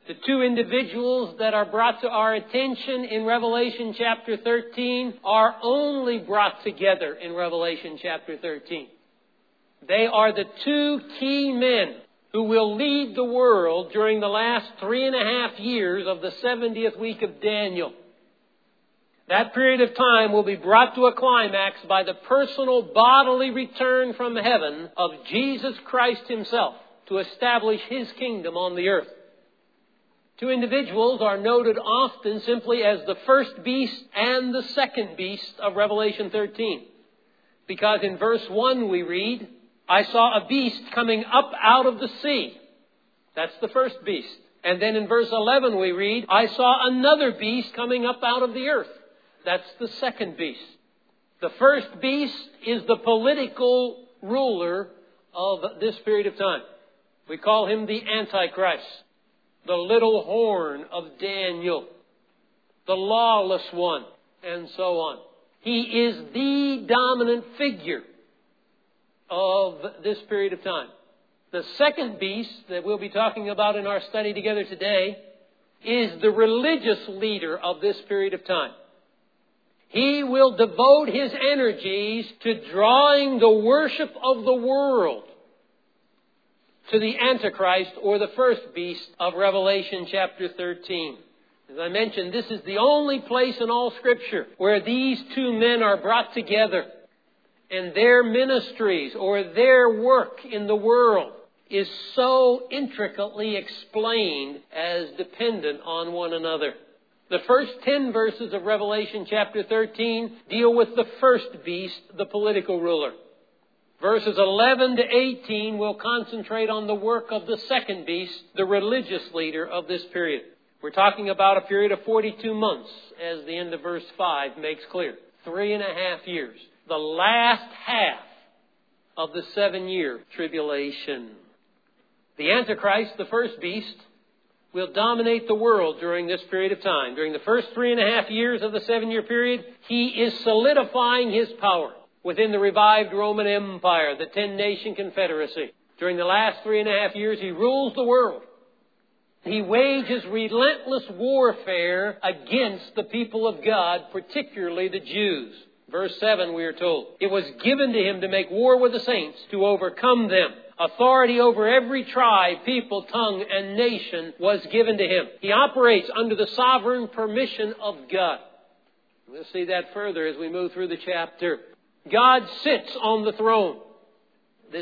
The two individuals that are brought to our attention in Revelation chapter 13 are only brought together in Revelation chapter 13. They are the two key men who will lead the world during the last 3.5 years of the 70th week of Daniel. That period of time will be brought to a climax by the personal bodily return from heaven of Jesus Christ himself to establish his kingdom on the earth. Two individuals are noted often simply as the first beast and the second beast of Revelation 13. Because in verse 1 we read, I saw a beast coming up out of the sea. That's the first beast. And then in verse 11 we read, I saw another beast coming up out of the earth. That's the second beast. The first beast is the political ruler of this period of time. We call him the Antichrist, the little horn of Daniel, the lawless one, and so on. He is the dominant figure of this period of time. The second beast that we'll be talking about in our study together today is the religious leader of this period of time. He will devote his energies to drawing the worship of the world to the Antichrist, or the first beast of Revelation chapter 13. As I mentioned, this is the only place in all Scripture where these two men are brought together, and their ministries or their work in the world is so intricately explained as dependent on one another. The first 10 verses of Revelation chapter 13 deal with the first beast, the political ruler. Verses 11 to 18 will concentrate on the work of the second beast, the religious leader of this period. We're talking about a period of 42 months, as the end of verse 5 makes clear. 3.5 years. The last half of the 7-year tribulation. The Antichrist, the first beast, will dominate the world during this period of time. During the first 3.5 years of the 7-year period, he is solidifying his power within the revived Roman Empire, the 10-nation confederacy. During the last 3.5 years, he rules the world. He wages relentless warfare against the people of God, particularly the Jews. Verse 7, we are told, it was given to him to make war with the saints, to overcome them. Authority over every tribe, people, tongue, and nation was given to him. He operates under the sovereign permission of God. We'll see that further as we move through the chapter. God sits on the throne. This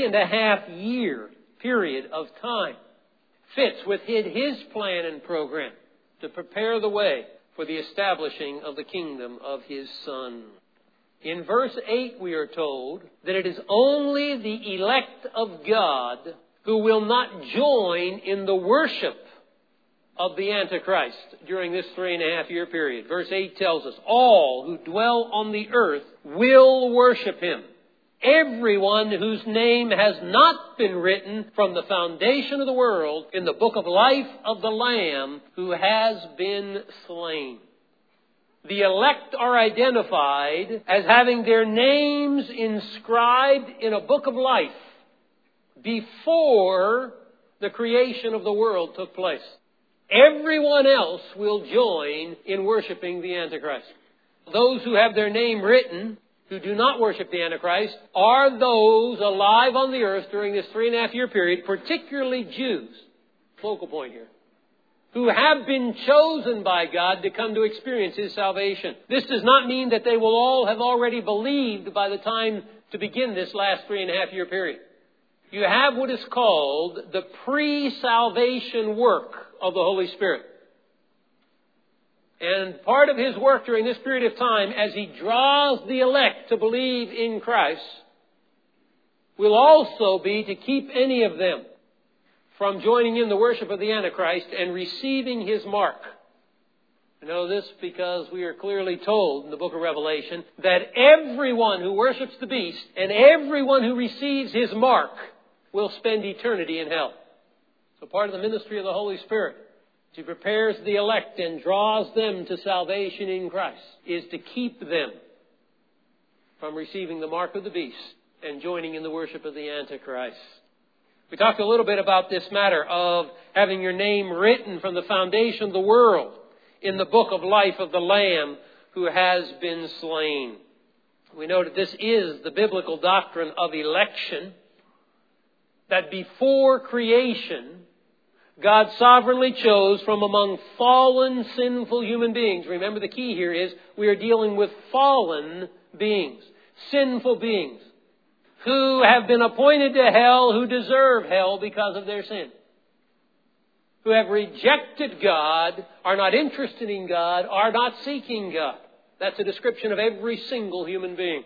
3.5 year period of time fits within his plan and program to prepare the way for the establishing of the kingdom of his Son. In verse 8 we are told that it is only the elect of God who will not join in the worship of the Antichrist during this 3.5 year period. Verse 8 tells us, all who dwell on the earth will worship him. Everyone whose name has not been written from the foundation of the world in the book of life of the Lamb who has been slain. The elect are identified as having their names inscribed in a book of life before the creation of the world took place. Everyone else will join in worshiping the Antichrist. Those who have their name written, who do not worship the Antichrist, are those alive on the earth during this 3.5 year period, particularly Jews. Focal point here. Who have been chosen by God to come to experience his salvation. This does not mean that they will all have already believed by the time to begin this last 3.5 year period. You have what is called the pre-salvation work of the Holy Spirit. And part of his work during this period of time, as he draws the elect to believe in Christ, will also be to keep any of them from joining in the worship of the Antichrist and receiving his mark. I know this because we are clearly told in the book of Revelation that everyone who worships the beast and everyone who receives his mark will spend eternity in hell. So part of the ministry of the Holy Spirit, as he prepares the elect and draws them to salvation in Christ, is to keep them from receiving the mark of the beast and joining in the worship of the Antichrist. We talked a little bit about this matter of having your name written from the foundation of the world in the book of life of the Lamb who has been slain. We know that this is the biblical doctrine of election, that before creation, God sovereignly chose from among fallen, sinful human beings. Remember, the key here is we are dealing with fallen beings, sinful beings, who have been appointed to hell, who deserve hell because of their sin, who have rejected God, are not interested in God, are not seeking God. That's a description of every single human being.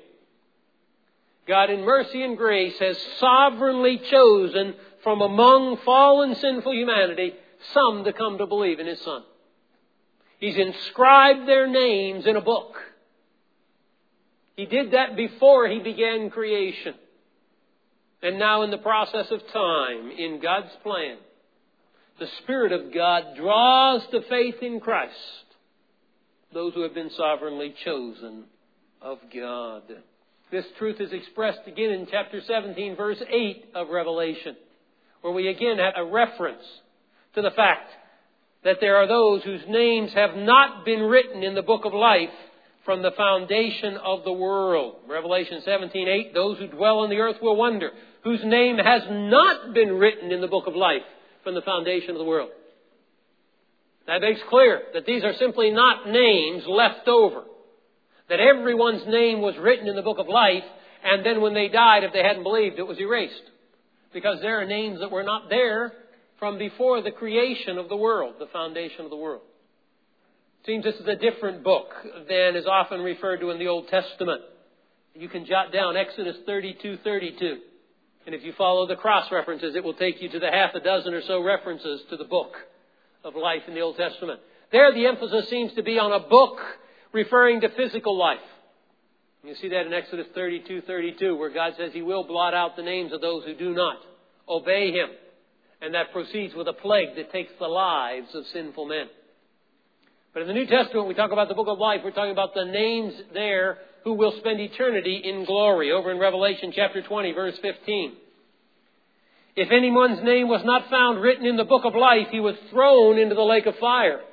God in mercy and grace has sovereignly chosen from among fallen sinful humanity some to come to believe in His Son. He's inscribed their names in a book. He did that before He began creation. And now in the process of time, in God's plan, the Spirit of God draws to faith in Christ those who have been sovereignly chosen of God. This truth is expressed again in chapter 17, verse 8 of Revelation, where we again have a reference to the fact that there are those whose names have not been written in the book of life from the foundation of the world. Revelation 17:8, those who dwell on the earth will wonder, whose name has not been written in the book of life from the foundation of the world. That makes clear that these are simply not names left over. That everyone's name was written in the book of life, and then when they died, if they hadn't believed, it was erased. Because there are names that were not there from before the creation of the world, the foundation of the world. It seems this is a different book than is often referred to in the Old Testament. You can jot down Exodus 32:32. And if you follow the cross references, it will take you to the half a dozen or so references to the book of life in the Old Testament. There the emphasis seems to be on a book referring to physical life. You see that in Exodus 32:32, where God says He will blot out the names of those who do not obey Him. And that proceeds with a plague that takes the lives of sinful men. But in the New Testament, we talk about the book of life. We're talking about the names there who will spend eternity in glory. Over in Revelation chapter 20, verse 15. If anyone's name was not found written in the book of life, he was thrown into the lake of fire.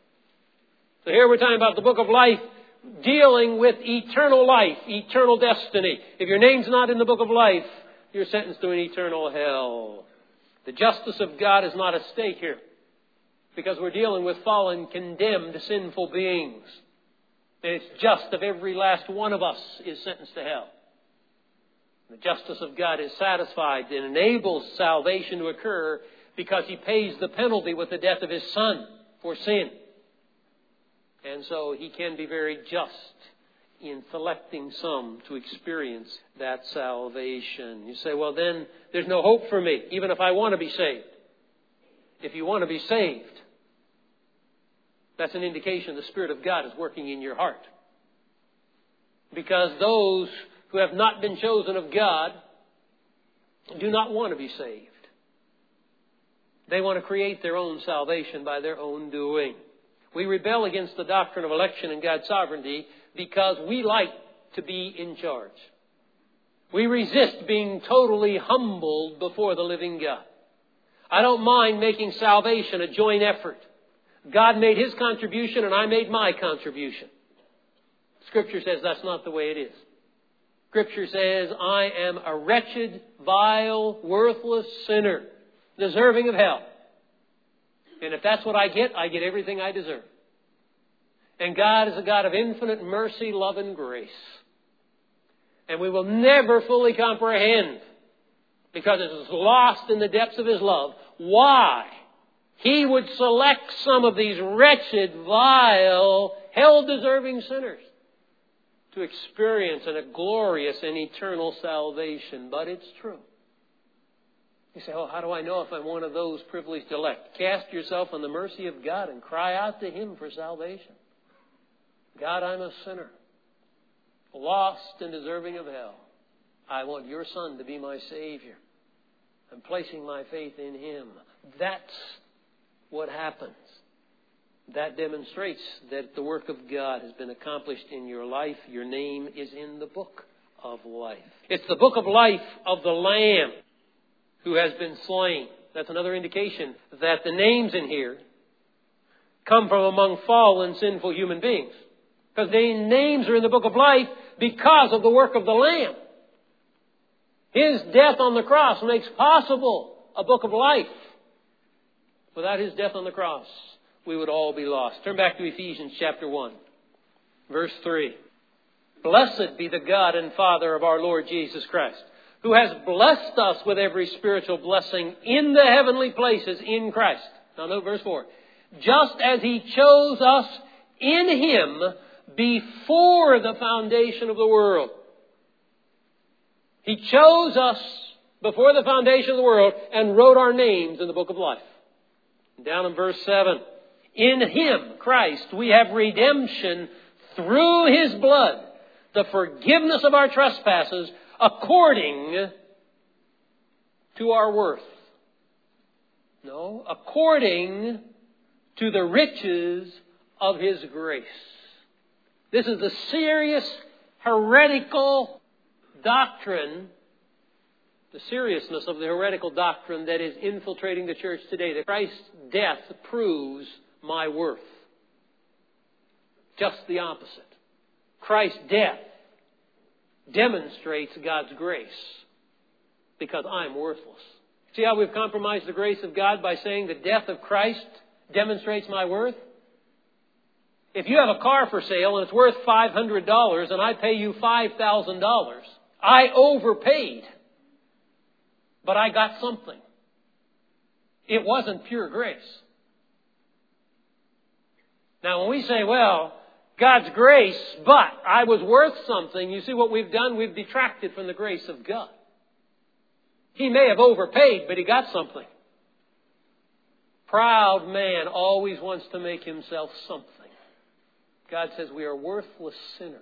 So here we're talking about the book of life dealing with eternal life, eternal destiny. If your name's not in the book of life, you're sentenced to an eternal hell. The justice of God is not at stake here, because we're dealing with fallen, condemned, sinful beings. And it's just if every last one of us is sentenced to hell. The justice of God is satisfied and enables salvation to occur because He pays the penalty with the death of His Son for sin. And so He can be very just in selecting some to experience that salvation. You say, well, then there's no hope for me, even if I want to be saved. If you want to be saved, that's an indication the Spirit of God is working in your heart. Because those who have not been chosen of God do not want to be saved. They want to create their own salvation by their own doing. We rebel against the doctrine of election and God's sovereignty because we like to be in charge. We resist being totally humbled before the living God. I don't mind making salvation a joint effort. God made His contribution and I made my contribution. Scripture says that's not the way it is. Scripture says I am a wretched, vile, worthless sinner, deserving of hell. And if that's what I get everything I deserve. And God is a God of infinite mercy, love, and grace. And we will never fully comprehend, because it is lost in the depths of His love, why He would select some of these wretched, vile, hell-deserving sinners to experience a glorious and eternal salvation. But it's true. You say, oh, how do I know if I'm one of those privileged elect? Cast yourself on the mercy of God and cry out to Him for salvation. God, I'm a sinner, lost and deserving of hell. I want Your Son to be my Savior. I'm placing my faith in Him. That's what happens. That demonstrates that the work of God has been accomplished in your life. Your name is in the book of life. It's the book of life of the Lamb who has been slain. That's another indication that the names in here come from among fallen, sinful human beings. Because the names are in the book of life because of the work of the Lamb. His death on the cross makes possible a book of life. Without His death on the cross, we would all be lost. Turn back to Ephesians chapter 1, verse 3. Blessed be the God and Father of our Lord Jesus Christ, who has blessed us with every spiritual blessing in the heavenly places in Christ. Now note verse 4. Just as He chose us in Him before the foundation of the world. He chose us before the foundation of the world and wrote our names in the book of life. Down in verse 7. In Him, Christ, we have redemption through His blood, the forgiveness of our trespasses, according to our worth. No, according to the riches of His grace. This is the serious heretical doctrine, the seriousness of the heretical doctrine that is infiltrating the church today. That Christ's death proves my worth. Just the opposite. Christ's death demonstrates God's grace because I'm worthless. See how we've compromised the grace of God by saying the death of Christ demonstrates my worth? If you have a car for sale and it's worth $500 and I pay you $5,000, I overpaid. But I got something. It wasn't pure grace. Now when we say, well, God's grace, but I was worth something, you see what we've done? We've detracted from the grace of God. He may have overpaid, but he got something. Proud man always wants to make himself something. God says we are worthless sinners.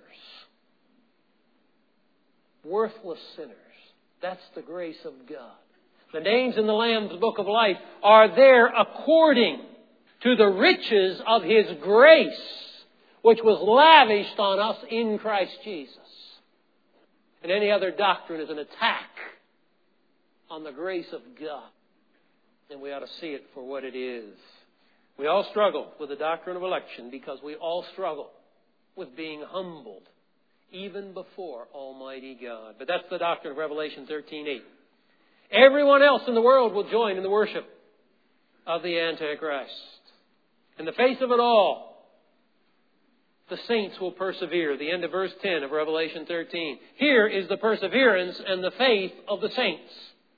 Worthless sinners. That's the grace of God. The names in the Lamb's Book of Life are there according to the riches of His grace, which was lavished on us in Christ Jesus. And any other doctrine is an attack on the grace of God. And we ought to see it for what it is. We all struggle with the doctrine of election because we all struggle with being humbled even before Almighty God. But that's the doctrine of Revelation 13:8. Everyone else in the world will join in the worship of the Antichrist. In the face of it all, the saints will persevere. The end of verse 10 of Revelation 13. Here is the perseverance and the faith of the saints.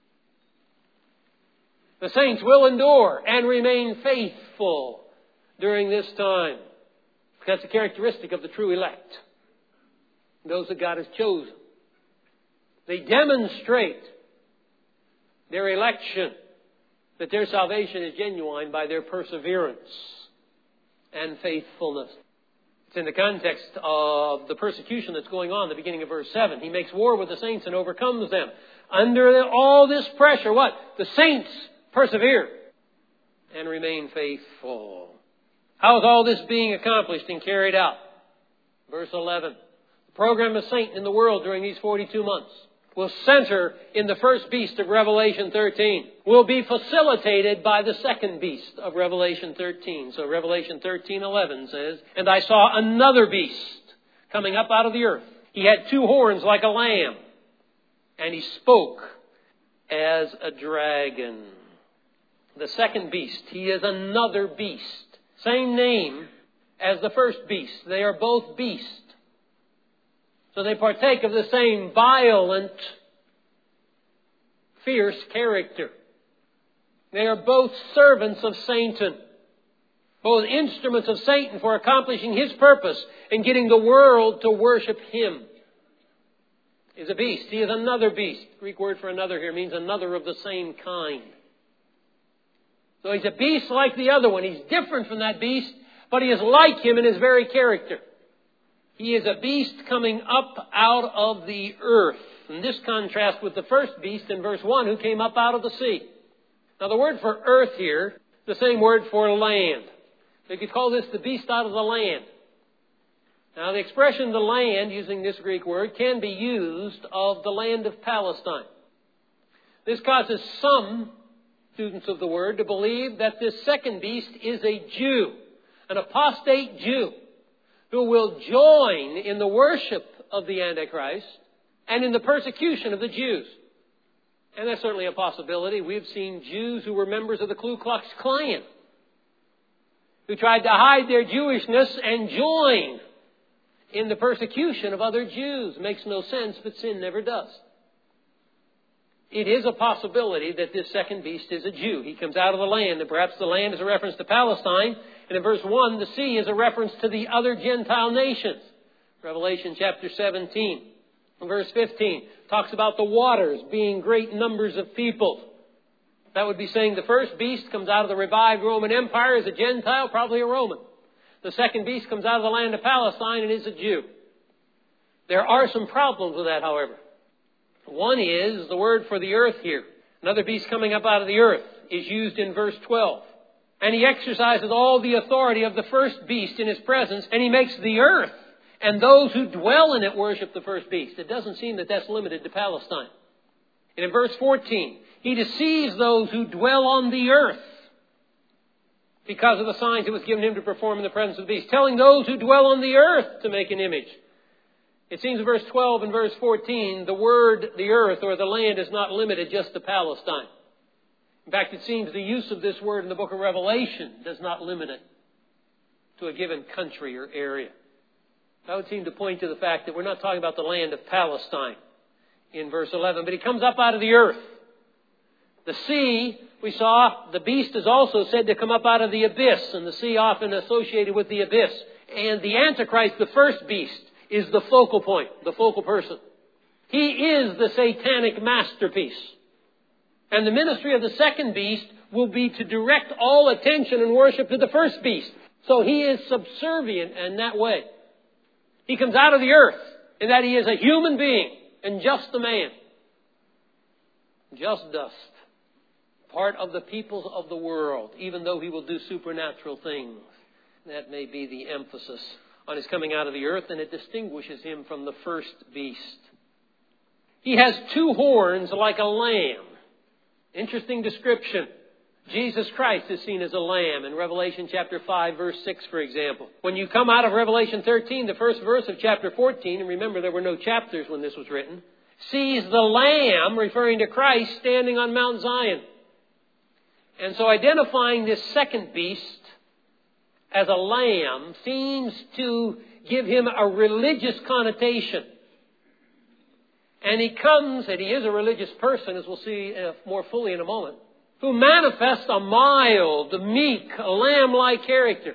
The saints will endure and remain faithful during this time. That's a characteristic of the true elect. Those that God has chosen. They demonstrate their election, that their salvation is genuine by their perseverance and faithfulness. It's in the context of the persecution that's going on, the beginning of verse 7. He makes war with the saints and overcomes them. Under all this pressure, what? The saints persevere and remain faithful. How is all this being accomplished and carried out? Verse 11. The program of Satan in the world during these 42 months will center in the first beast of Revelation 13. Will be facilitated by the second beast of Revelation 13. So Revelation 13:11 says, And I saw another beast coming up out of the earth. He had 2 horns like a lamb, and he spoke as a dragon. The second beast, he is another beast. Same name as the first beast. They are both beasts. So they partake of the same violent, fierce character. They are both servants of Satan. Both instruments of Satan for accomplishing his purpose and getting the world to worship him. Is a beast. He is another beast. The Greek word for another here means another of the same kind. So he's a beast like the other one. He's different from that beast, but he is like him in his very character. He is a beast coming up out of the earth. And this contrasts with the first beast in verse 1 who came up out of the sea. Now the word for earth here is the same word for land. So you could call this the beast out of the land. Now the expression the land, using this Greek word, can be used of the land of Palestine. This causes some students of the Word to believe that this second beast is a Jew, an apostate Jew, who will join in the worship of the Antichrist and in the persecution of the Jews. And that's certainly a possibility. We've seen Jews who were members of the Ku Klux Klan, who tried to hide their Jewishness and join in the persecution of other Jews. Makes no sense, but sin never does. It is a possibility that this second beast is a Jew. He comes out of the land, and perhaps the land is a reference to Palestine. And in verse 1, the sea is a reference to the other Gentile nations. Revelation chapter 17, verse 15, talks about the waters being great numbers of people. That would be saying the first beast comes out of the revived Roman Empire as a Gentile, probably a Roman. The second beast comes out of the land of Palestine and is a Jew. There are some problems with that, however. One is the word for the earth here. Another beast coming up out of the earth is used in verse 12. And he exercises all the authority of the first beast in his presence, and he makes the earth and those who dwell in it worship the first beast. It doesn't seem that that's limited to Palestine. And in verse 14, he deceives those who dwell on the earth because of the signs it was given him to perform in the presence of the beast, telling those who dwell on the earth to make an image. It seems in verse 12 and verse 14, the word, the earth or the land, is not limited just to Palestine. In fact, it seems the use of this word in the book of Revelation does not limit it to a given country or area. That would seem to point to the fact that we're not talking about the land of Palestine in verse 11, but he comes up out of the earth. The sea, we saw, the beast is also said to come up out of the abyss, and the sea often associated with the abyss. And the Antichrist, the first beast, is the focal point, the focal person. He is the satanic masterpiece. And the ministry of the second beast will be to direct all attention and worship to the first beast. So he is subservient in that way. He comes out of the earth in that he is a human being and just a man. Just dust. Part of the peoples of the world, even though he will do supernatural things. That may be the emphasis on his coming out of the earth, and it distinguishes him from the first beast. He has two horns like a lamb. Interesting description. Jesus Christ is seen as a lamb in Revelation chapter 5, verse 6, for example. When you come out of Revelation 13, the first verse of chapter 14, and remember there were no chapters when this was written, sees the lamb, referring to Christ, standing on Mount Zion. And so identifying this second beast as a lamb seems to give him a religious connotation. And he is a religious person, as we'll see more fully in a moment, who manifests a mild, meek, lamb-like character.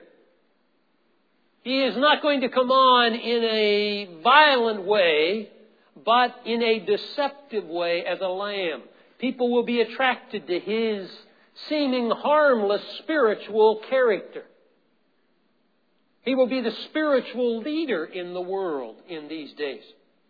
He is not going to come on in a violent way, but in a deceptive way as a lamb. People will be attracted to his seeming harmless spiritual character. He will be the spiritual leader in the world in these days.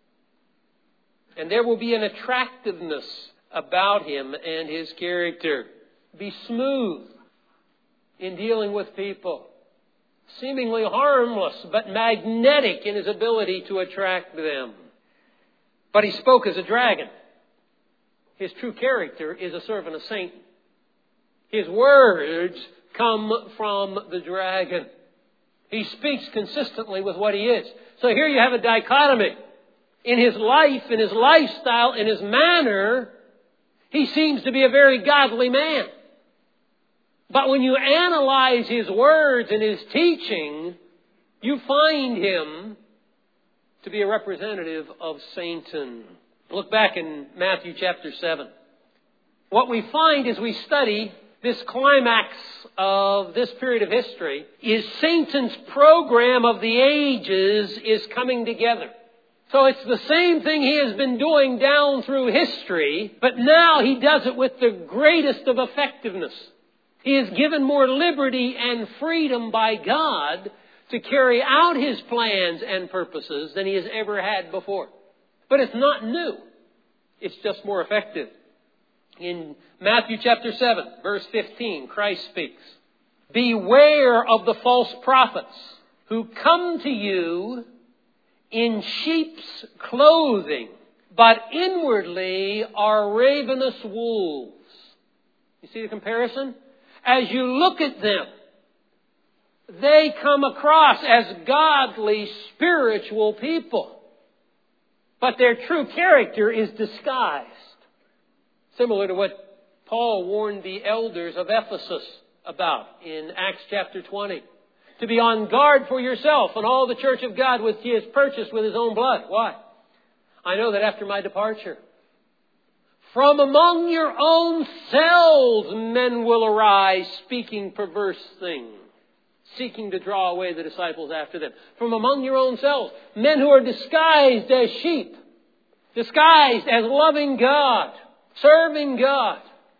And there will be an attractiveness about him and his character. Be smooth in dealing with people. Seemingly harmless, but magnetic in his ability to attract them. But he spoke as a dragon. His true character is a servant of Satan. His words come from the dragon. He speaks consistently with what he is. So here you have a dichotomy. In his life, in his lifestyle, in his manner, he seems to be a very godly man. But when you analyze his words and his teaching, you find him to be a representative of Satan. Look back in Matthew chapter 7. What we find as we study this climax of this period of history is Satan's program of the ages is coming together. So it's the same thing he has been doing down through history, but now he does it with the greatest of effectiveness. He is given more liberty and freedom by God to carry out his plans and purposes than he has ever had before. But it's not new. It's just more effective. In Matthew chapter 7, verse 15, Christ speaks, "Beware of the false prophets who come to you in sheep's clothing, but inwardly are ravenous wolves. You see the comparison? As you look at them, they come across as godly, spiritual people. But their true character is disguised. Similar to what Paul warned the elders of Ephesus about in Acts chapter 20. To be on guard for yourself and all the church of God which He has purchased with His own blood. Why? I know that after my departure, from among your own selves men will arise speaking perverse things, seeking to draw away the disciples after them. From among your own selves, men who are disguised as sheep, disguised as loving God, serving God.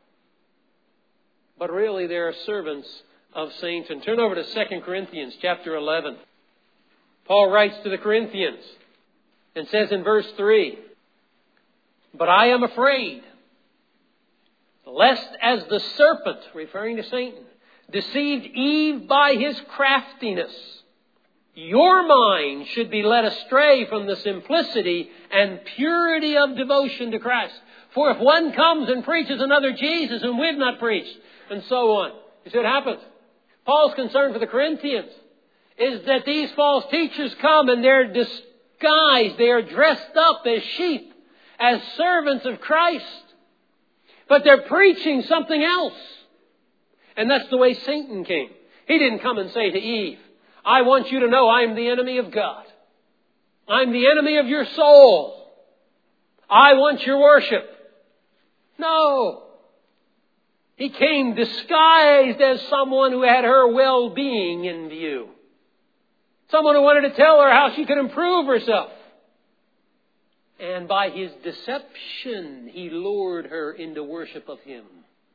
But really they are servants of Satan. Turn over to 2 Corinthians chapter 11. Paul writes to the Corinthians and says in verse 3, "But I am afraid, lest as the serpent," referring to Satan, "deceived Eve by his craftiness, your mind should be led astray from the simplicity and purity of devotion to Christ. For if one comes and preaches another Jesus whom we've not preached," and so on. You see what happens? Paul's concern for the Corinthians is that these false teachers come and they're disguised. They are dressed up as sheep, as servants of Christ. But they're preaching something else. And that's the way Satan came. He didn't come and say to Eve, "I want you to know I'm the enemy of God. I'm the enemy of your soul. I want your worship." No. He came disguised as someone who had her well-being in view. Someone who wanted to tell her how she could improve herself. And by his deception, he lured her into worship of him.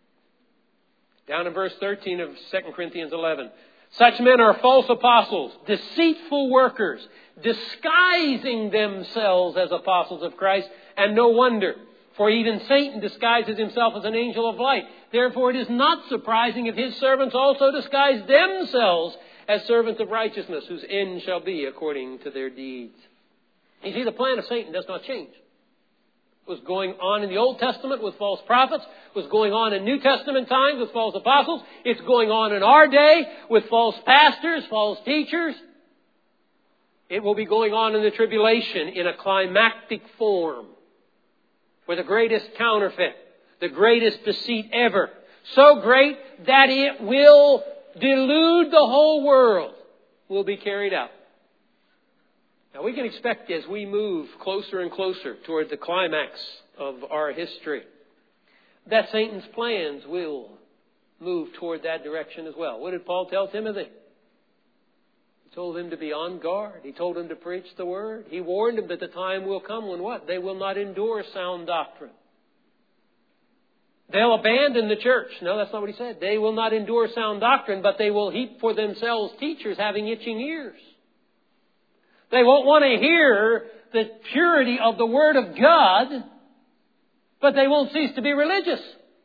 Down in verse 13 of 2 Corinthians 11. "Such men are false apostles, deceitful workers, disguising themselves as apostles of Christ, and no wonder. For even Satan disguises himself as an angel of light. Therefore it is not surprising if his servants also disguise themselves as servants of righteousness, whose end shall be according to their deeds." You see, the plan of Satan does not change. It was going on in the Old Testament with false prophets. It was going on in New Testament times with false apostles. It's going on in our day with false pastors, false teachers. It will be going on in the tribulation in a climactic form, where the greatest counterfeit, the greatest deceit ever, so great that it will delude the whole world, will be carried out. Now we can expect, as we move closer and closer toward the climax of our history, that Satan's plans will move toward that direction as well. What did Paul tell Timothy? He told him to be on guard. He told him to preach the word. He warned him that the time will come when what? They will not endure sound doctrine. They'll abandon the church. No, that's not what he said. They will not endure sound doctrine, but they will heap for themselves teachers having itching ears. They won't want to hear the purity of the Word of God, but they won't cease to be religious.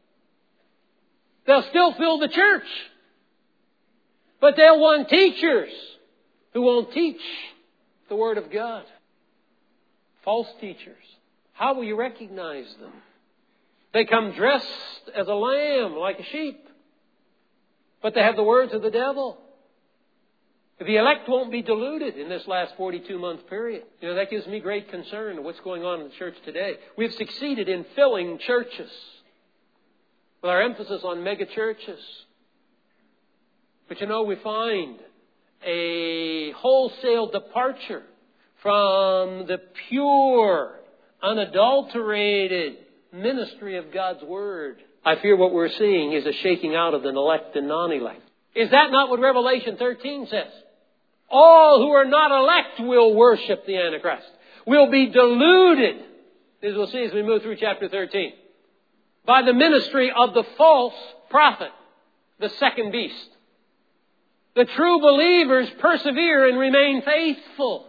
They'll still fill the church, but they'll want teachers who won't teach the Word of God. False teachers. How will you recognize them? They come dressed as a lamb, like a sheep, but they have the words of the devil. The elect won't be deluded in this last 42-month period. You know, that gives me great concern of what's going on in the church today. We've succeeded in filling churches with our emphasis on mega churches. But you know, we find a wholesale departure from the pure, unadulterated ministry of God's Word. I fear what we're seeing is a shaking out of the elect and non-elect. Is that not what Revelation 13 says? All who are not elect will worship the Antichrist, will be deluded, as we'll see as we move through chapter 13, by the ministry of the false prophet, the second beast. The true believers persevere and remain faithful.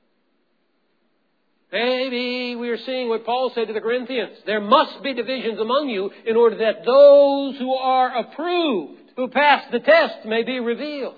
Maybe we are seeing what Paul said to the Corinthians. There must be divisions among you in order that those who are approved, who pass the test, may be revealed.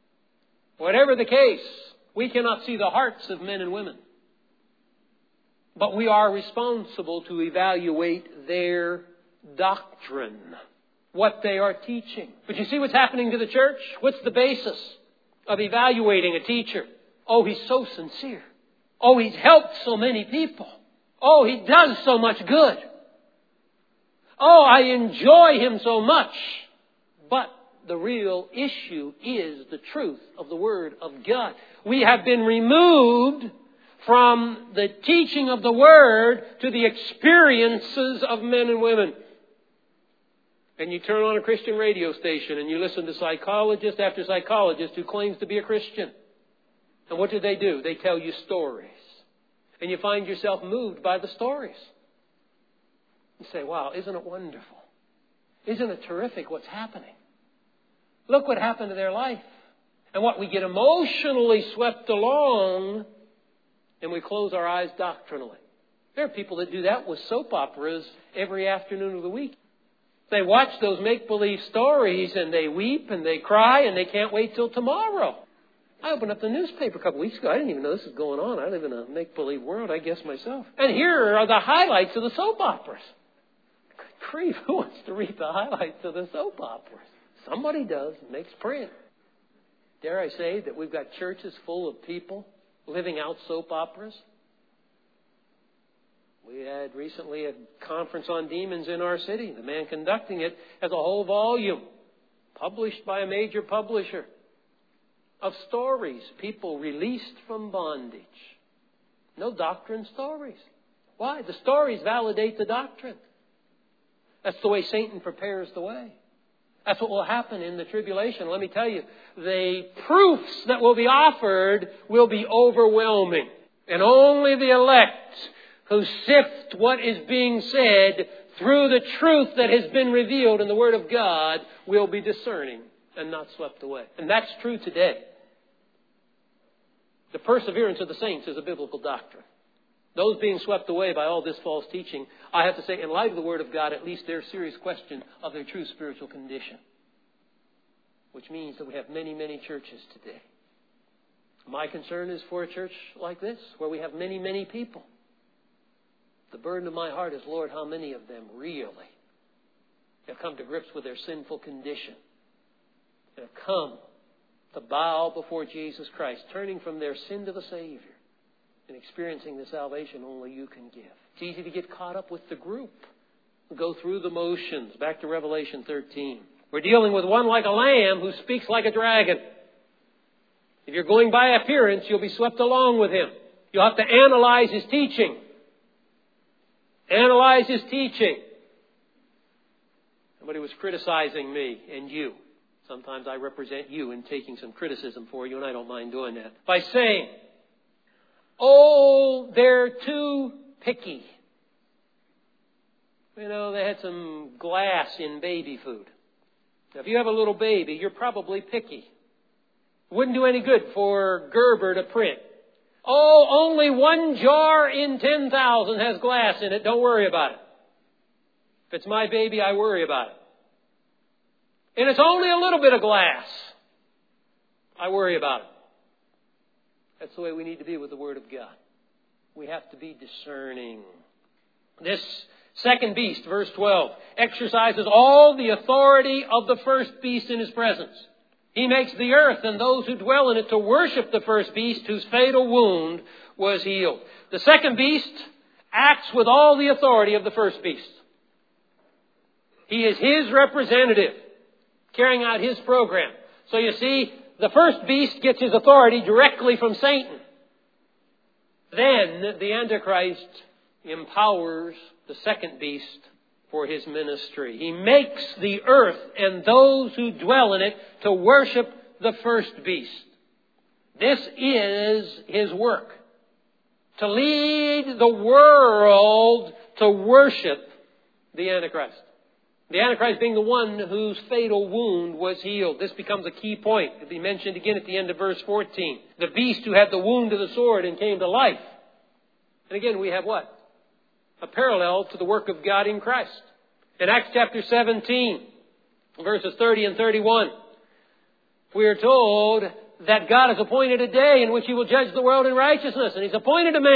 Whatever the case, we cannot see the hearts of men and women. But we are responsible to evaluate their doctrine, what they are teaching. But you see what's happening to the church? What's the basis of evaluating a teacher? Oh, he's so sincere. Oh, he's helped so many people. Oh, he does so much good. Oh, I enjoy him so much. But the real issue is the truth of the Word of God. We have been removed from the teaching of the Word to the experiences of men and women. And you turn on a Christian radio station and you listen to psychologist after psychologist who claims to be a Christian. And what do? They tell you stories. And you find yourself moved by the stories. You say, wow, isn't it wonderful? Isn't it terrific what's happening? Look what happened to their life. And what we get emotionally swept along, and we close our eyes doctrinally. There are people that do that with soap operas every afternoon of the week. They watch those make-believe stories and they weep and they cry and they can't wait till tomorrow. I opened up the newspaper a couple weeks ago. I didn't even know this was going on. I live in a make-believe world, I guess, myself. And here are the highlights of the soap operas. Good grief, who wants to read the highlights of the soap operas? Somebody does. It makes print. Dare I say that we've got churches full of people living out soap operas? We had recently a conference on demons in our city. The man conducting it has a whole volume published by a major publisher of stories, people released from bondage. No doctrine stories. Why? The stories validate the doctrine. That's the way Satan prepares the way. That's what will happen in the tribulation. Let me tell you, the proofs that will be offered will be overwhelming. And only the elect who sift what is being said through the truth that has been revealed in the Word of God will be discerning and not swept away. And that's true today. The perseverance of the saints is a biblical doctrine. Those being swept away by all this false teaching, I have to say, in light of the Word of God, at least there's serious question of their true spiritual condition. Which means that we have many, many churches today. My concern is for a church like this, where we have many, many people. The burden of my heart is, Lord, how many of them really have come to grips with their sinful condition and have come to bow before Jesus Christ, turning from their sin to the Savior and experiencing the salvation only you can give. It's easy to get caught up with the group, go through the motions. Back to Revelation 13. We're dealing with one like a lamb who speaks like a dragon. If you're going by appearance, you'll be swept along with him. You'll have to analyze his teaching. Analyze his teaching. Somebody was criticizing me and you. Sometimes I represent you in taking some criticism for you, and I don't mind doing that. By saying, oh, they're too picky. You know, they had some glass in baby food. Now, if you have a little baby, you're probably picky. Wouldn't do any good for Gerber to print. Oh, only one jar in 10,000 has glass in it. Don't worry about it. If it's my baby, I worry about it. And it's only a little bit of glass. I worry about it. That's the way we need to be with the Word of God. We have to be discerning. This second beast, verse 12, exercises all the authority of the first beast in his presence. He makes the earth and those who dwell in it to worship the first beast whose fatal wound was healed. The second beast acts with all the authority of the first beast. He is his representative, carrying out his program. So you see, the first beast gets his authority directly from Satan. Then the Antichrist empowers the second beast for his ministry. He makes the earth and those who dwell in it to worship the first beast. This is his work. To lead the world to worship the Antichrist. The Antichrist being the one whose fatal wound was healed. This becomes a key point. It'll be mentioned again at the end of verse 14. The beast who had the wound of the sword and came to life. And again, we have what? A parallel to the work of God in Christ. In Acts chapter 17, verses 30 and 31, we are told that God has appointed a day in which He will judge the world in righteousness. And He's appointed a man.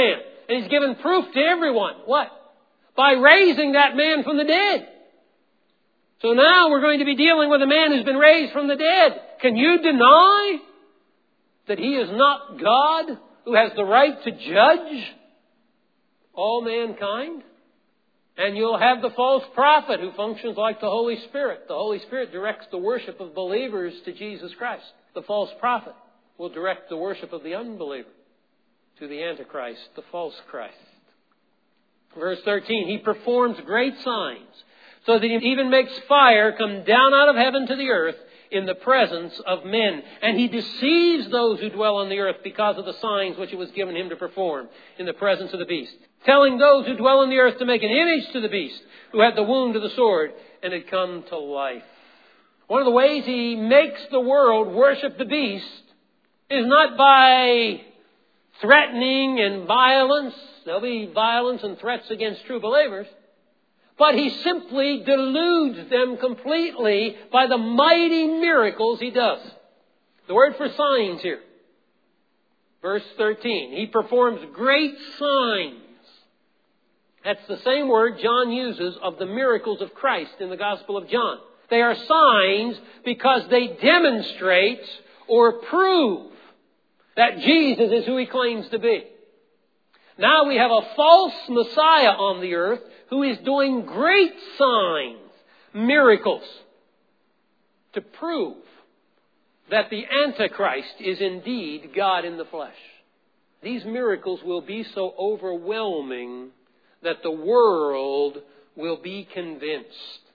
And He's given proof to everyone. What? By raising that man from the dead. So now we're going to be dealing with a man who's been raised from the dead. Can you deny that He is not God who has the right to judge all mankind? And you'll have the false prophet who functions like the Holy Spirit. The Holy Spirit directs the worship of believers to Jesus Christ. The false prophet will direct the worship of the unbeliever to the Antichrist, the false Christ. Verse 13, He performs great signs, so that He even makes fire come down out of heaven to the earth in the presence of men. And He deceives those who dwell on the earth because of the signs which it was given Him to perform in the presence of the beast, telling those who dwell on the earth to make an image to the beast who had the wound of the sword and had come to life. One of the ways He makes the world worship the beast is not by threatening and violence. There'll be violence and threats against true believers. But He simply deludes them completely by the mighty miracles He does. The word for signs here. Verse 13. He performs great signs. That's the same word John uses of the miracles of Christ in the Gospel of John. They are signs because they demonstrate or prove that Jesus is who He claims to be. Now we have a false Messiah on the earth who is doing great signs, miracles, to prove that the Antichrist is indeed God in the flesh. These miracles will be so overwhelming that the world will be convinced.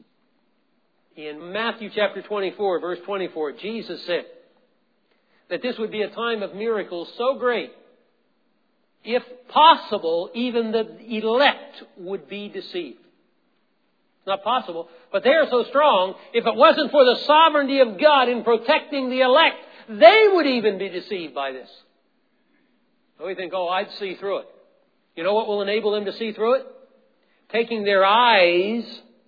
In Matthew chapter 24, verse 24, Jesus said that this would be a time of miracles so great, if possible, even the elect would be deceived. It's not possible, but they are so strong, if it wasn't for the sovereignty of God in protecting the elect, they would even be deceived by this. So we think, I'd see through it. You know what will enable them to see through it? Taking their eyes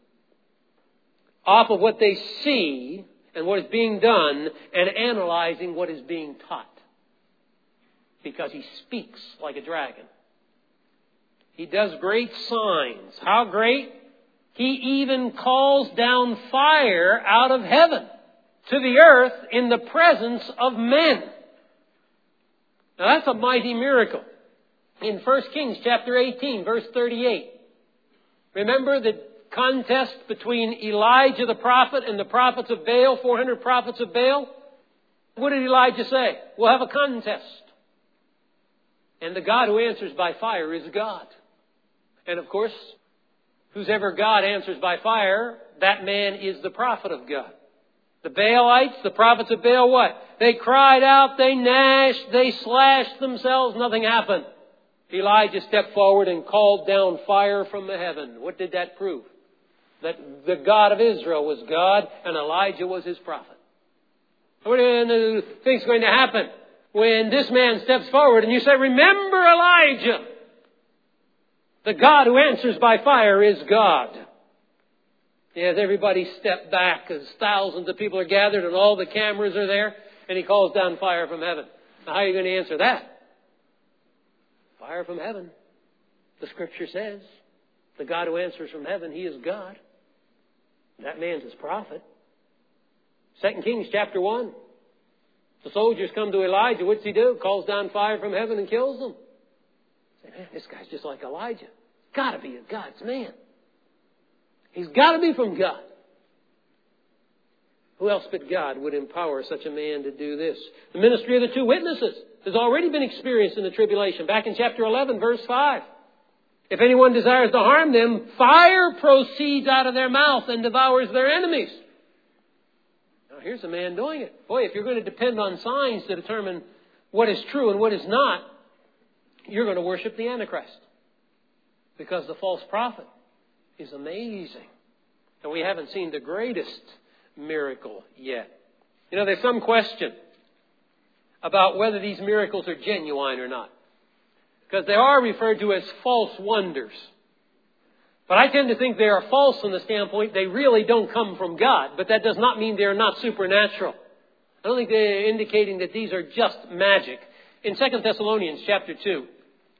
off of what they see and what is being done and analyzing what is being taught. Because He speaks like a dragon. He does great signs. How great? He even calls down fire out of heaven to the earth in the presence of men. Now that's a mighty miracle. In 1 Kings chapter 18, verse 38. Remember the contest between Elijah the prophet and the prophets of Baal, 400 prophets of Baal? What did Elijah say? We'll have a contest. And the God who answers by fire is God. And of course, whoever God answers by fire, that man is the prophet of God. The Baalites, the prophets of Baal, what? They cried out, they gnashed, they slashed themselves, nothing happened. Elijah stepped forward and called down fire from the heaven. What did that prove? That the God of Israel was God and Elijah was His prophet. What do you think is going to happen when this man steps forward and you say, remember Elijah? The God who answers by fire is God. Yes, everybody stepped back as thousands of people are gathered and all the cameras are there and He calls down fire from heaven. Now how are you going to answer that? Fire from heaven. The Scripture says the God who answers from heaven, He is God. That man's His prophet. 2 Kings chapter 1. The soldiers come to Elijah. What's he do? Calls down fire from heaven and kills them. Say, man, this guy's just like Elijah. Got to be a God's man. He's got to be from God. Who else but God would empower such a man to do this? The ministry of the two witnesses has already been experienced in the tribulation. Back in chapter 11, verse 5. If anyone desires to harm them, fire proceeds out of their mouth and devours their enemies. Now here's a man doing it. Boy, if you're going to depend on signs to determine what is true and what is not, you're going to worship the Antichrist. Because the false prophet is amazing. And we haven't seen the greatest miracle yet. You know, there's some question about whether these miracles are genuine or not. Because they are referred to as false wonders. But I tend to think they are false from the standpoint they really don't come from God. But that does not mean they are not supernatural. I don't think they're indicating that these are just magic. In 2 Thessalonians chapter 2,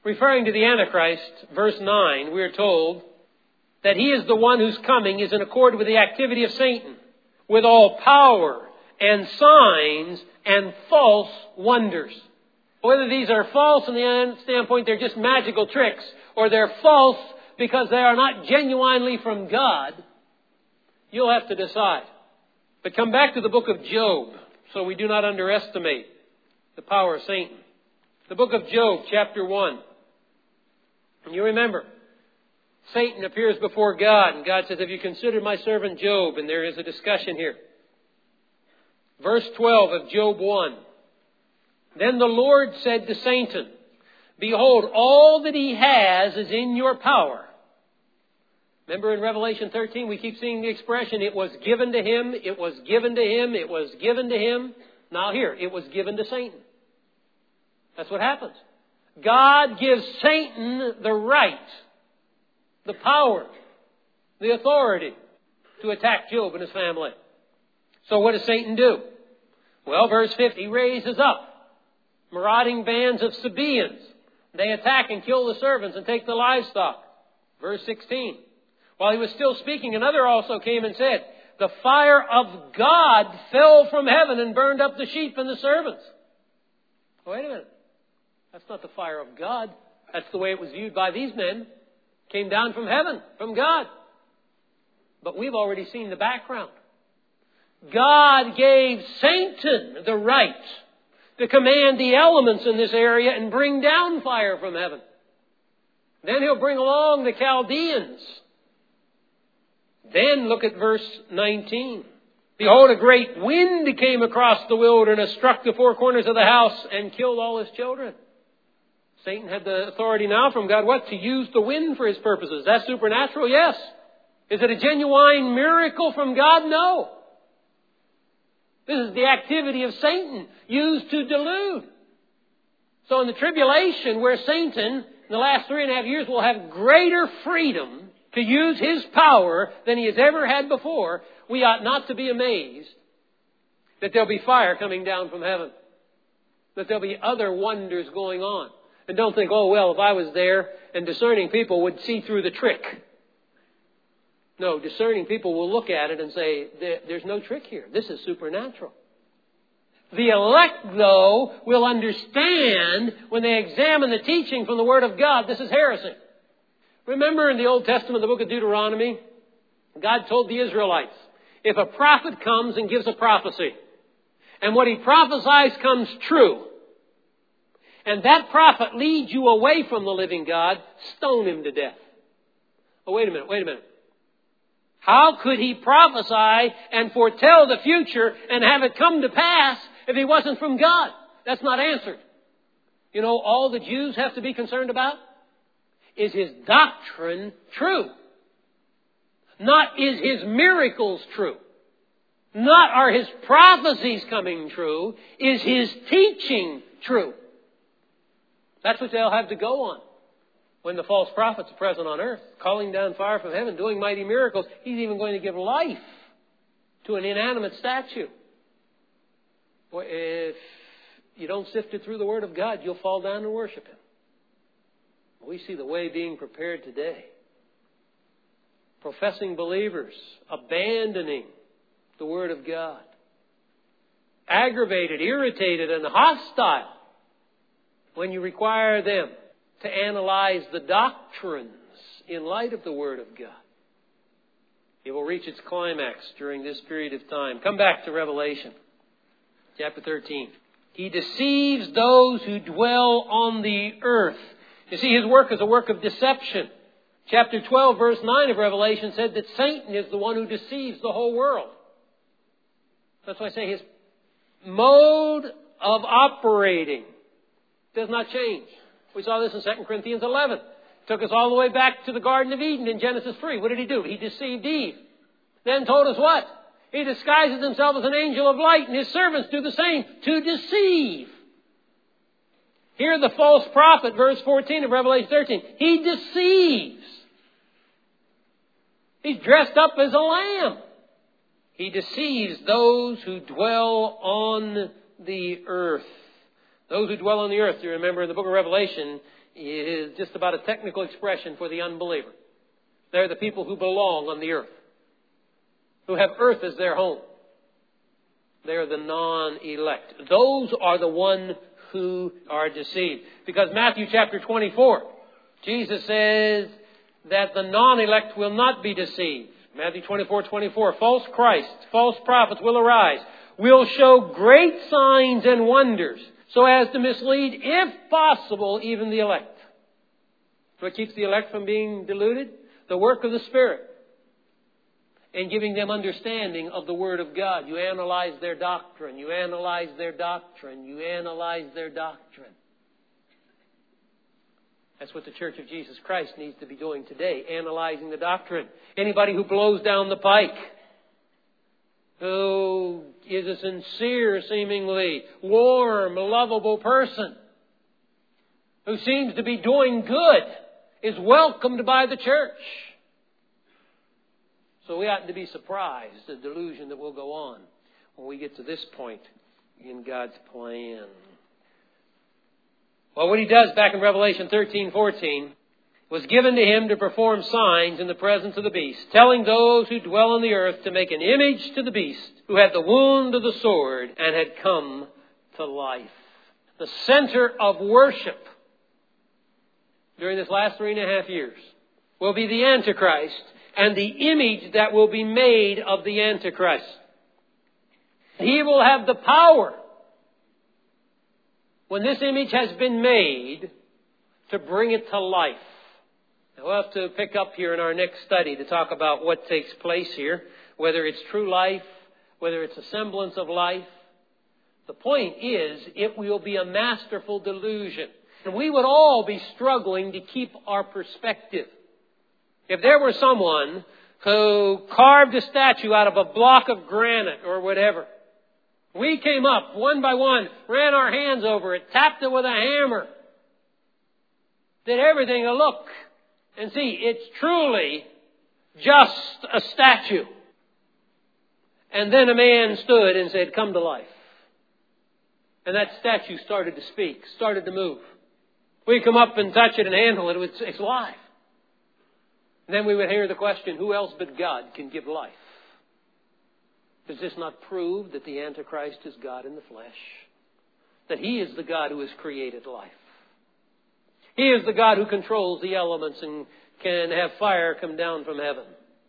Referring to the Antichrist, verse 9, we are told that he is the one whose coming is in accord with the activity of Satan, with all power and signs and false wonders. Whether these are false from the standpoint they're just magical tricks, or they're false because they are not genuinely from God, you'll have to decide. But come back to the book of Job, so we do not underestimate the power of Satan. The book of Job, chapter 1. And you remember, Satan appears before God, and God says, have you considered my servant Job? And there is a discussion here. Verse 12 of Job 1. Then the Lord said to Satan, behold, all that he has is in your power. Remember in Revelation 13, we keep seeing the expression, it was given to him, it was given to him, it was given to him. Now here, it was given to Satan. That's what happens. God gives Satan the right, the power, the authority to attack Job and his family. So what does Satan do? Well, verse 50, he raises up marauding bands of Sabaeans. They attack and kill the servants and take the livestock. Verse 16, while he was still speaking, another also came and said, the fire of God fell from heaven and burned up the sheep and the servants. Wait a minute. That's not the fire of God. That's the way it was viewed by these men. Came down from heaven, from God. But we've already seen the background. God gave Satan the right to command the elements in this area and bring down fire from heaven. Then he'll bring along the Chaldeans. Then look at verse 19. Behold, a great wind came across the wilderness, struck the four corners of the house, and killed all his children. Satan had the authority now from God, what? To use the wind for his purposes. That's supernatural? Yes. Is it a genuine miracle from God? No. This is the activity of Satan used to delude. So in the tribulation, where Satan, in the last 3.5 years, will have greater freedom to use his power than he has ever had before, we ought not to be amazed that there'll be fire coming down from heaven. That there'll be other wonders going on. And don't think, oh, well, if I was there and discerning people would see through the trick. No, discerning people will look at it and say, there's no trick here. This is supernatural. The elect, though, will understand when they examine the teaching from the Word of God, this is heresy. Remember in the Old Testament, the book of Deuteronomy, God told the Israelites, if a prophet comes and gives a prophecy, and what he prophesies comes true, and that prophet leads you away from the living God, stone him to death. Oh, wait a minute. How could he prophesy and foretell the future and have it come to pass if he wasn't from God? That's not answered. You know, all the Jews have to be concerned about is his doctrine true. Not is his miracles true. Not are his prophecies coming true. Is his teaching true? That's what they'll have to go on. When the false prophets are present on earth, calling down fire from heaven, doing mighty miracles, he's even going to give life to an inanimate statue. Boy, if you don't sift it through the Word of God, you'll fall down and worship him. We see the way being prepared today. Professing believers abandoning the Word of God. Aggravated, irritated, and hostile when you require them to analyze the doctrines in light of the Word of God. It will reach its climax during this period of time. Come back to Revelation, chapter 13. He deceives those who dwell on the earth. You see, his work is a work of deception. Chapter 12, verse 9 of Revelation said that Satan is the one who deceives the whole world. That's why I say his mode of operating does not change. We saw this in 2 Corinthians 11. Took us all the way back to the Garden of Eden in Genesis 3. What did he do? He deceived Eve. Then told us what? He disguises himself as an angel of light, and his servants do the same, to deceive. Here the false prophet, verse 14 of Revelation 13. He deceives. He's dressed up as a lamb. He deceives those who dwell on the earth. Those who dwell on the earth, you remember in the book of Revelation, is just about a technical expression for the unbeliever. They're the people who belong on the earth, who have earth as their home. They're the non-elect. Those are the one who are deceived. Because Matthew chapter 24, Jesus says that the non-elect will not be deceived. Matthew 24:24, false Christs, false prophets will arise, will show great signs and wonders, so as to mislead, if possible, even the elect. What keeps the elect from being deluded? The work of the Spirit. And giving them understanding of the Word of God. You analyze their doctrine. You analyze their doctrine. You analyze their doctrine. That's what the Church of Jesus Christ needs to be doing today. Analyzing the doctrine. Anybody who blows down the pike, who is a sincere, seemingly warm, lovable person, who seems to be doing good, is welcomed by the church. So we oughtn't to be surprised at the delusion that will go on when we get to this point in God's plan. Well, what he does back in Revelation 13:14 was given to him to perform signs in the presence of the beast, telling those who dwell on the earth to make an image to the beast who had the wound of the sword and had come to life. The center of worship during this last 3.5 years will be the Antichrist and the image that will be made of the Antichrist. He will have the power, when this image has been made, to bring it to life. Now we'll have to pick up here in our next study to talk about what takes place here, whether it's true life, whether it's a semblance of life. The point is, it will be a masterful delusion. And we would all be struggling to keep our perspective. If there were someone who carved a statue out of a block of granite or whatever, we came up one by one, ran our hands over it, tapped it with a hammer, did everything to look and see it's truly just a statue. And then a man stood and said, "Come to life." And that statue started to speak, started to move. We come up and touch it and handle it, it's live. And then we would hear the question, who else but God can give life? Does this not prove that the Antichrist is God in the flesh? That he is the God who has created life. He is the God who controls the elements and can have fire come down from heaven.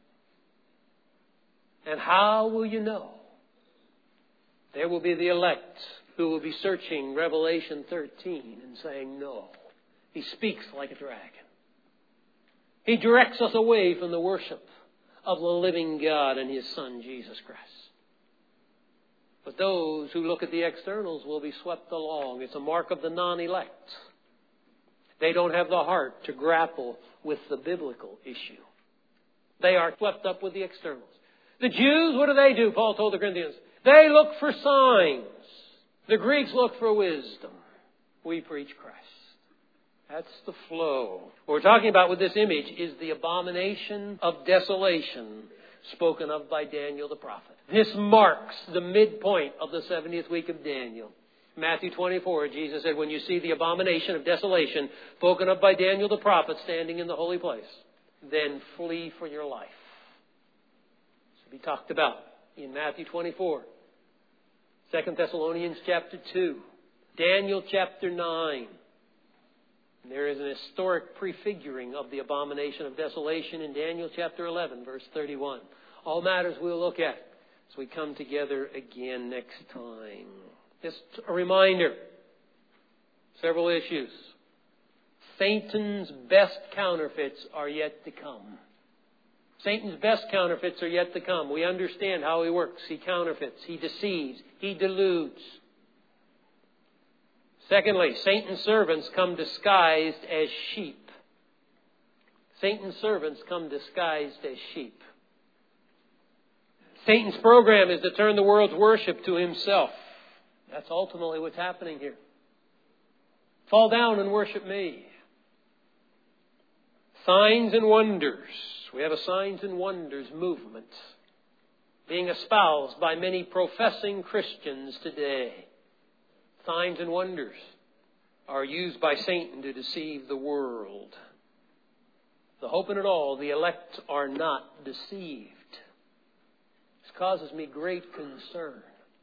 And how will you know? There will be the elect who will be searching Revelation 13 and saying, no. He speaks like a dragon. He directs us away from the worship of the living God and His Son, Jesus Christ. But those who look at the externals will be swept along. It's a mark of the non-elect. They don't have the heart to grapple with the biblical issue. They are swept up with the externals. The Jews, what do? Paul told the Corinthians. They look for signs. The Greeks look for wisdom. We preach Christ. That's the flow. What we're talking about with this image is the abomination of desolation spoken of by Daniel the prophet. This marks the midpoint of the 70th week of Daniel. Matthew 24, Jesus said, when you see the abomination of desolation spoken of by Daniel the prophet standing in the holy place, then flee for your life. This will be talked about in Matthew 24, 2 Thessalonians chapter 2, Daniel chapter 9. And there is an historic prefiguring of the abomination of desolation in Daniel chapter 11, verse 31. All matters we'll look at as we come together again next time. Just a reminder, several issues. Satan's best counterfeits are yet to come. Satan's best counterfeits are yet to come. We understand how he works. He counterfeits. He deceives. He deludes. Secondly, Satan's servants come disguised as sheep. Satan's servants come disguised as sheep. Satan's program is to turn the world's worship to himself. That's ultimately what's happening here. Fall down and worship me. Signs and wonders. We have a signs and wonders movement being espoused by many professing Christians today. Signs and wonders are used by Satan to deceive the world. The hope in it all, the elect are not deceived. This causes me great concern.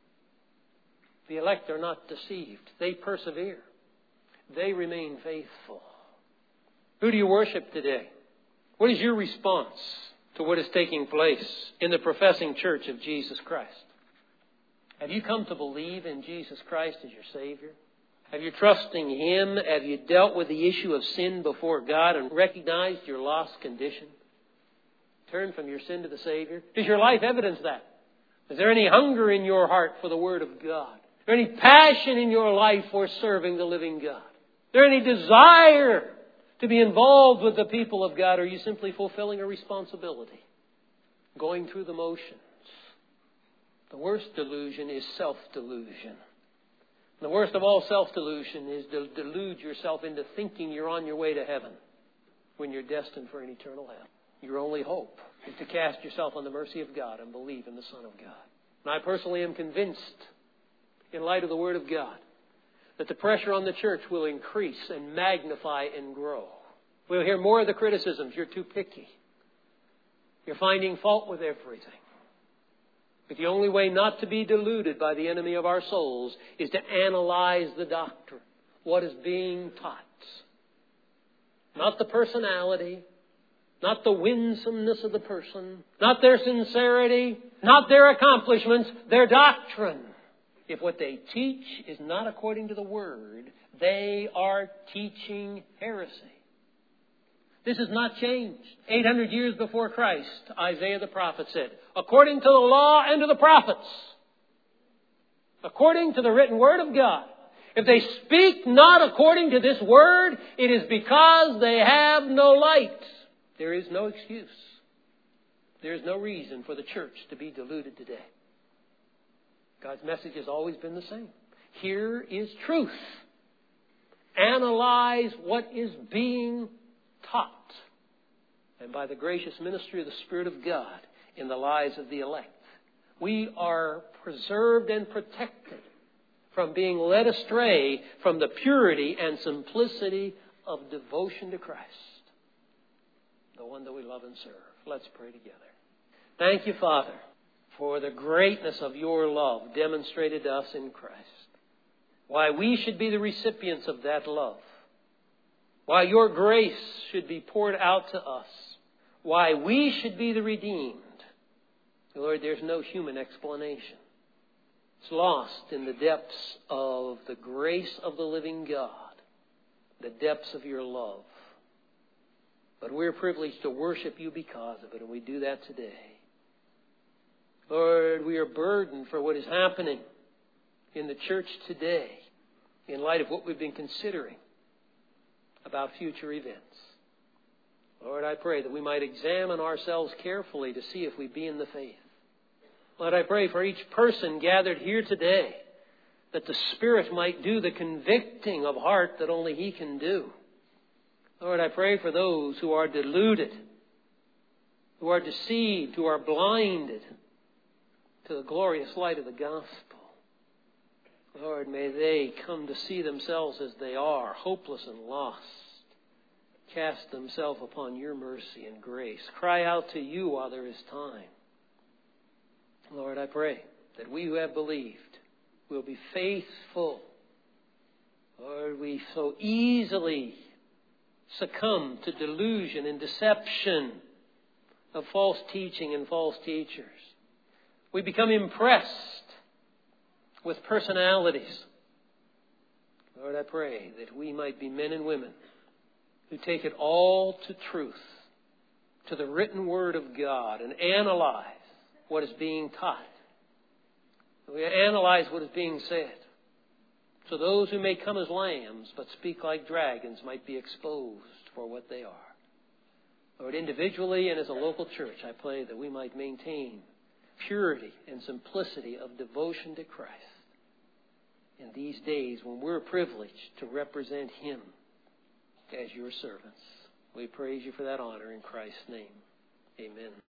The elect are not deceived. They persevere. They remain faithful. Who do you worship today? What is your response to what is taking place in the professing church of Jesus Christ? Have you come to believe in Jesus Christ as your Savior? Have you trusting Him? Have you dealt with the issue of sin before God and recognized your lost condition? Turn from your sin to the Savior. Does your life evidence that? Is there any hunger in your heart for the Word of God? Is there any passion in your life for serving the living God? Is there any desire to be involved with the people of God? Or are you simply fulfilling a responsibility? Going through the motions? The worst delusion is self-delusion. The worst of all self-delusion is to delude yourself into thinking you're on your way to heaven when you're destined for an eternal hell. Your only hope is to cast yourself on the mercy of God and believe in the Son of God. And I personally am convinced, in light of the Word of God, that the pressure on the church will increase and magnify and grow. We'll hear more of the criticisms. You're too picky. You're finding fault with everything. But the only way not to be deluded by the enemy of our souls is to analyze the doctrine. What is being taught. Not the personality. Not the winsomeness of the person. Not their sincerity. Not their accomplishments. Their doctrine. If what they teach is not according to the Word, they are teaching heresy. This has not changed. 800 years before Christ, Isaiah the prophet said, according to the law and to the prophets, according to the written Word of God, if they speak not according to this Word, it is because they have no light. There is no excuse. There is no reason for the church to be deluded today. God's message has always been the same. Here is truth. Analyze what is being taught. And by the gracious ministry of the Spirit of God in the lives of the elect, we are preserved and protected from being led astray from the purity and simplicity of devotion to Christ, the one that we love and serve. Let's pray together. Thank you, Father, for the greatness of your love demonstrated to us in Christ. Why we should be the recipients of that love. Why your grace should be poured out to us. Why we should be the redeemed. Lord, there's no human explanation. It's lost in the depths of the grace of the living God. The depths of your love. But we're privileged to worship you because of it, and we do that today. Lord, we are burdened for what is happening in the church today in light of what we've been considering about future events. Lord, I pray that we might examine ourselves carefully to see if we be in the faith. Lord, I pray for each person gathered here today that the Spirit might do the convicting of heart that only He can do. Lord, I pray for those who are deluded, who are deceived, who are blinded to the glorious light of the gospel. Lord, may they come to see themselves as they are, hopeless and lost. Cast themselves upon your mercy and grace. Cry out to you while there is time. Lord, I pray that we who have believed will be faithful. Lord, we so easily succumb to delusion and deception of false teaching and false teachers. We become impressed with personalities. Lord, I pray that we might be men and women who take it all to truth, to the written Word of God, and analyze what is being taught. We analyze what is being said. So those who may come as lambs but speak like dragons might be exposed for what they are. Lord, individually and as a local church, I pray that we might maintain purity and simplicity of devotion to Christ in these days when we're privileged to represent Him as your servants. We praise you for that honor in Christ's name. Amen.